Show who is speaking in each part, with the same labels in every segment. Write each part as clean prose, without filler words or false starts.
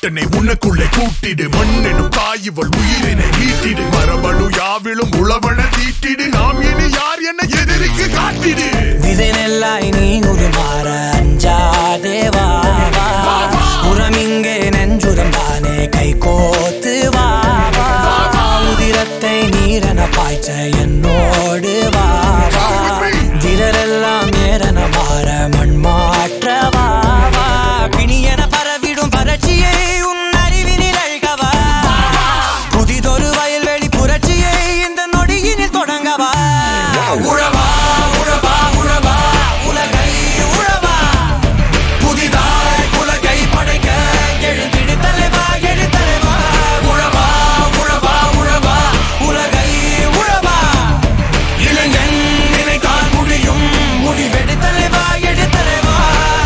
Speaker 1: மட்டனை உனக்குள்ளே கூட்டிடு மண்ணெனும் தாயிவள் உயிரினை மீட்டிடு மரபணு யாவிலும் உழவன தீட்டிடு நாம் இனி யார் என எதிரிக்கு காட்டிடு
Speaker 2: விதைநெல்லாய் நீ உருமாற அஞ்சாதேவா புறமிங்கே நெஞ்சுரம் தானே கை கோத்து வா உதிரத்தை நீரென பாய்ச்ச என்னோடு வா விரலெல்லாம் ஏறன மாற மண் மாற்ற வா பிணியென பரவிடும் பரட்சியை உன் அறிவினில் அழுகவா புதிதொரு வயல்வெளி புரட்சியை இந்த நொடியினில் தொடங்கவா உழவா உழவா உழவா உலகை உழவா புதிதாய் உலகை படைக்க எழுந்திடு தலைவா எழு தலைவா உழவா உழவா உழவா உலகை உழவா இளைஞன் நினைத்தால் முடியும் முடிவெடு தலைவா எழு தலைவா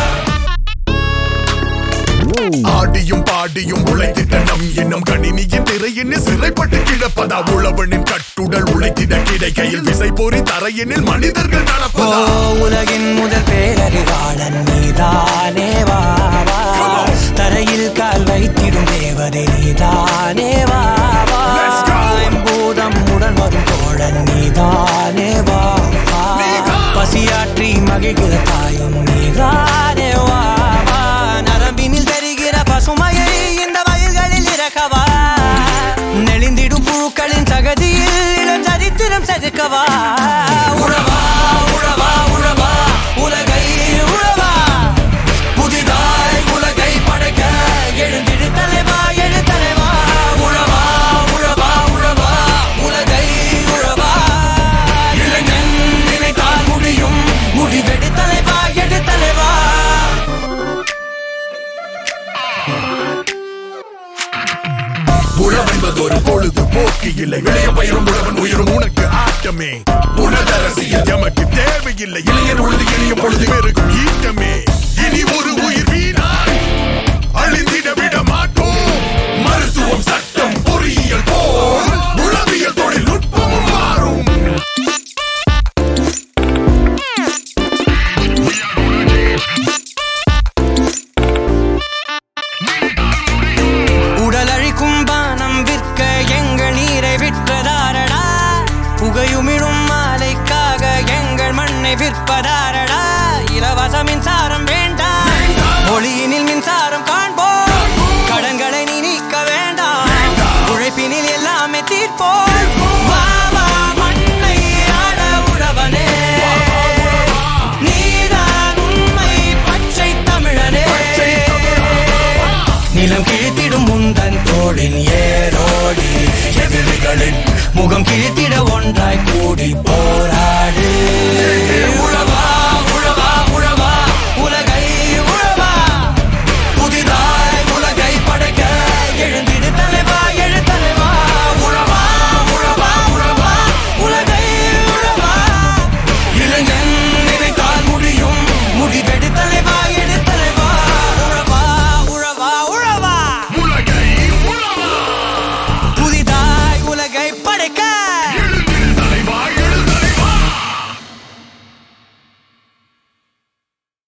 Speaker 1: ஆடியும் பாடியும் உழைத்திட்ட நம் என்னும் கணினியின் திரையினில் சிறைப்பட்டு கிடப்பதா உழவனின் கட்டுடல் உழைத்திட கிடைக்கையில் விசை போரி தரையினில் மனிதர்கள் நடப்பதா
Speaker 2: உலகின் முதல் பேரறிவாளன் நீதானே வா தரையில் கால் வைத்திடும் தேவதை நீதானே வா பூதம் உடன் வரும் தோழன் நீதானே வா பசியாற்றி மகிழ்கிற தாயும் நீதானே வா நரம்பினில் தெரிகிற பசுமையை இந்த வயல்களில் இறக்கவா நெளிந்திடும் பூக்களின் சகதியில் இளம் சரித்திரம் செதுக்கவா உழவா உழவா உழவா உலகை உழவா புதிதாய் உலகை படைக்க எழுந்திடு தலைவா எழு தலைவா உழவா உழவா உழவா உலகை உழவா இளைஞன் நினைத்தால் முடியும் முடிவெடு தலைவா எழு தலைவா
Speaker 1: உழவென்பது ஒரு பொழுது போக்கு இல்லை இளைய பயிரும் உழவன் உயிரும் உனக்கு ஆட்டமே உணதரசியல் எமக்கு தேவையில்லை இளையர் உழுது எளிய பொழுது பெருகும் ஈட்டமே இனி ஒரு உயிர் வீணாய் அழிந்திட விட மாட்டோம் மருத்துவம் சட்டம் பொறியியல் போல் உளவியல் தொழில்நுட்பமும் மாறும்
Speaker 2: உடலழிக்கும் பானம் விற்க எங்கள் நீரை விற்றதாரடா புகையுமிழும் மாலைக்காக எங்கள் மண்ணை விற்பதாரடா இலவச மின்சாரம் வேண்டாம் ஒளியினில் மின்சாரம் காண்போம் கடன்களை நீ நீக்க வேண்டாம் உழைப்பினில் எல்லாமே தீர்ப்போம் வா வா மண்ணை ஆட உழவனே நீதான் உண்மை பச்சை தமிழனே நிலம் கிழித்திடும் முந்தன் தோளின் ஏரோடி எதிரிகளின் முகம் கிழித்திட ஒன்றாய் கூடி போ